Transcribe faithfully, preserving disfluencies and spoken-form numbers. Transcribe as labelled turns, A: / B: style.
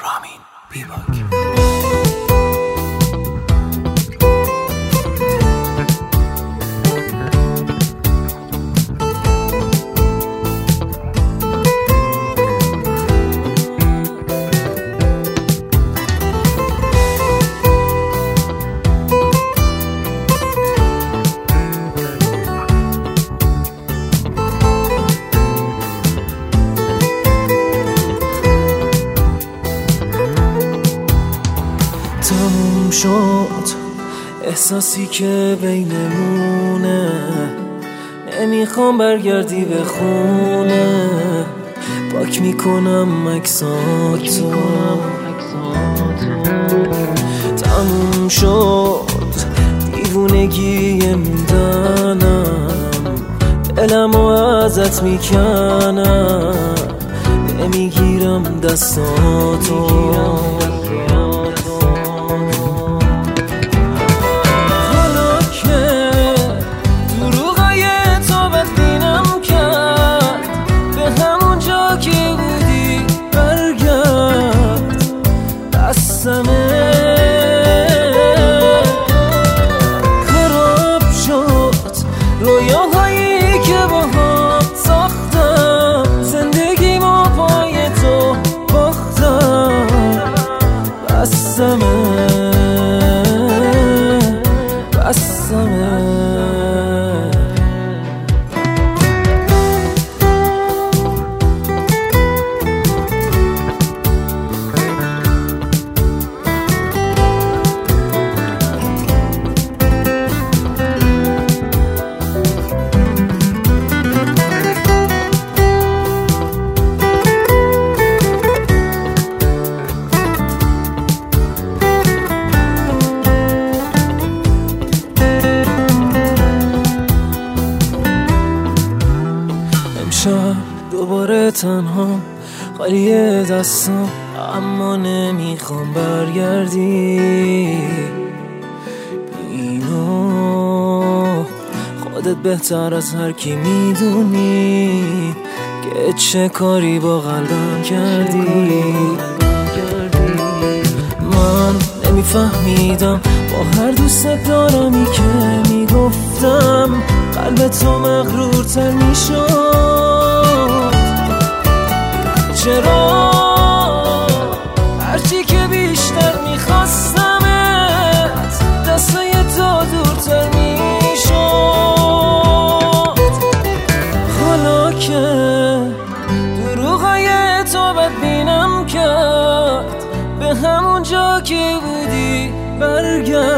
A: رامین بیباک.
B: تموم شد احساسی که بینمونه، نمیخوام برگردی به خونه. پاک میکنم عکساتو. تموم شد دیوونگی موندنم، دلمو ازت میکنم، نمیگیرم دستاتو. خراب شد رویاهایی که باهات ساختم، زندگیمو پای تو باختم. بسمه بسمه دوباره تنها خالی دستم، اما نمیخوام برگردی. اینو خودت بهتر از هر کی میدونی که چه کاری با قلبم کردی. من نمیفهمیدم با هر دوست دارمی که میگفتم، قلب تو مغرورتر میشد. چرا هرچی که بیشتر میخواستمت، دستای تو دورتر میشد. حالا که دروغای تو بدبینم کرد، به همون جا که بودی برگرد.